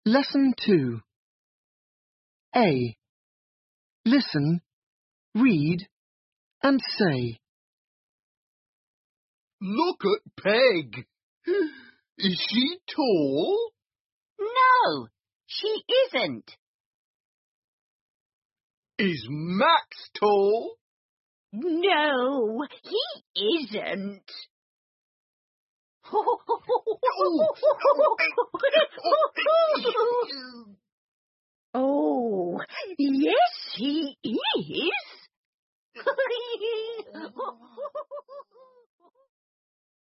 Lesson 2. A. Listen, read and say. Look at Peg. Is she tall? No, she isn't. Is Max tall? No, he isn't. Oh,